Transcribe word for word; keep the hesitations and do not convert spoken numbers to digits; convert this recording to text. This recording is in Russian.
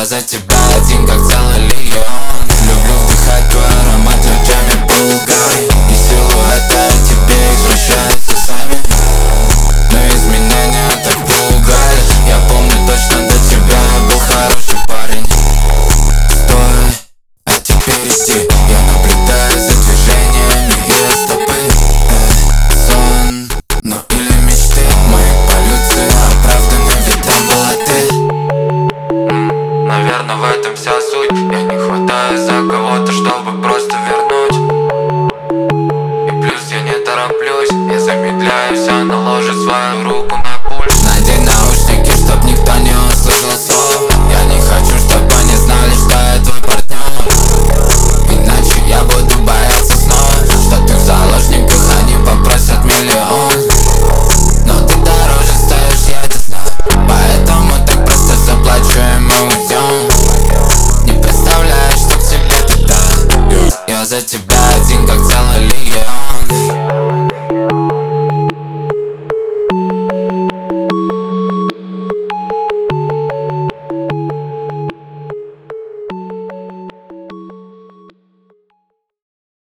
за тебя один, как целый легион. Люблю вдыхать твой аромат ночами Булгари, и силуэты тебе извращаются сами. Но изменения так пугали. Я помню точно до тебя я был хороший парень. Стой, а теперь иди. Я наблюдаю за движениями и стопы. э, Сон, ну или мечты. Мои полюции оправданы, ведь там была ты. М, Наверное, в этом вся суть. Я не хватаю за кого-то, чтобы просто вернуть. И плюс я не тороплюсь, я замедляюсь, она ложит свою руку на